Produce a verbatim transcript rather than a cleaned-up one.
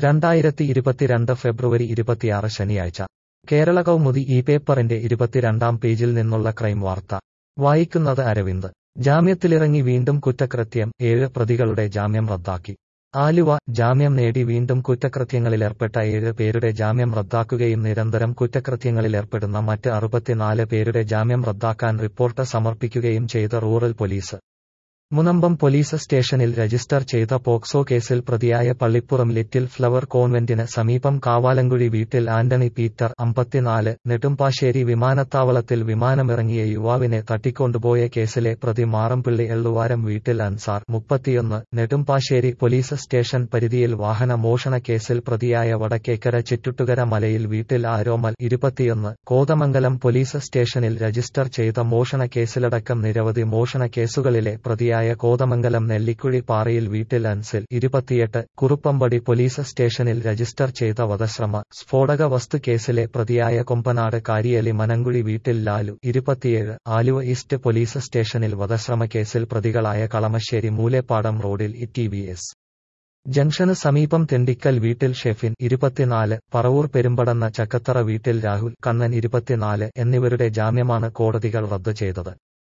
രണ്ടായിരത്തി ഇരുപത്തിരണ്ട് ഫെബ്രുവരി ഇരുപത്തിയാറ് ശനിയാഴ്ച കേരള കൗമുദി ഈ പേപ്പറിന്റെ ഇരുപത്തിരണ്ടാം പേജിൽ നിന്നുള്ള ക്രൈം വാർത്ത വായിക്കുന്നത് അരവിന്ദ്. ജാമ്യത്തിലിറങ്ങി വീണ്ടും കുറ്റകൃത്യം, ഏഴ് പ്രതികളുടെ ജാമ്യം റദ്ദാക്കി. ആലുവ. ജാമ്യം നേടി വീണ്ടും കുറ്റകൃത്യങ്ങളിലേർപ്പെട്ട ഏഴ് പേരുടെ ജാമ്യം റദ്ദാക്കുകയും നിരന്തരം കുറ്റകൃത്യങ്ങളിലേർപ്പെടുന്ന മറ്റ് അറുപത്തിനാല് പേരുടെ ജാമ്യം റദ്ദാക്കാൻ റിപ്പോർട്ട് സമർപ്പിക്കുകയും ചെയ്ത റൂറൽ പോലീസ്. മുനമ്പം പോലീസ് സ്റ്റേഷനിൽ രജിസ്റ്റർ ചെയ്ത പോക്സോ കേസിൽ പ്രതിയായ പള്ളിപ്പുറം ലിറ്റിൽ ഫ്ലവർ കോൺവെന്റിന് സമീപം കാവാലങ്കുഴി വീട്ടിൽ ആന്റണി പീറ്റർ, അമ്പത്തിനാല്, നെടുമ്പാശ്ശേരി വിമാനത്താവളത്തിൽ വിമാനമിറങ്ങിയ യുവാവിനെ തട്ടിക്കൊണ്ടുപോയ കേസിലെ പ്രതി മാറമ്പിള്ളി എള്ളുവാരം വീട്ടിൽ അൻസാർ, മുപ്പത്തിയൊന്ന്, നെടുമ്പാശ്ശേരി പോലീസ് സ്റ്റേഷൻ പരിധിയിൽ വാഹന മോഷണ കേസിൽ പ്രതിയായ വടക്കേക്കര ചിറ്റുട്ടുകര മലയിൽ വീട്ടിൽ ആരോമൽ, ഇരുപത്തിയൊന്ന്, കോതമംഗലം പോലീസ് സ്റ്റേഷനിൽ രജിസ്റ്റർ ചെയ്ത മോഷണ കേസിലടക്കം നിരവധി മോഷണ കേസുകളിലെ പ്രതിയായ കോതമംഗലം നെല്ലിക്കുഴി പാറയിൽ വീട്ടിൽ അൻസിൽ, ഇരുപത്തിയെട്ട്, കുറുപ്പമ്പടി പോലീസ് സ്റ്റേഷനിൽ രജിസ്റ്റർ ചെയ്ത വധശ്രമ, സ്ഫോടക വസ്തു കേസിലെ പ്രതിയായ കൊമ്പനാട് കാരിയലി മനങ്കുഴി വീട്ടിൽ ലാലു, ഇരുപത്തിയേഴ്, ആലുവ ഈസ്റ്റ് പോലീസ് സ്റ്റേഷനിൽ വധശ്രമ കേസിൽ പ്രതികളായ കളമശ്ശേരി മൂലേപ്പാടം റോഡിൽ ഇ ടി വി എസ് ജംഗ്ഷന് സമീപം തെണ്ടിക്കൽ വീട്ടിൽ ഷെഫിൻ, ഇരുപത്തിനാല്, പറവൂർ പെരുമ്പടന്ന ചക്കത്തറ വീട്ടിൽ രാഹുൽ കണ്ണൻ, ഇരുപത്തിനാല് എന്നിവരുടെ ജാമ്യമാണ് കോടതികൾ റദ്ദ് ചെയ്തത്.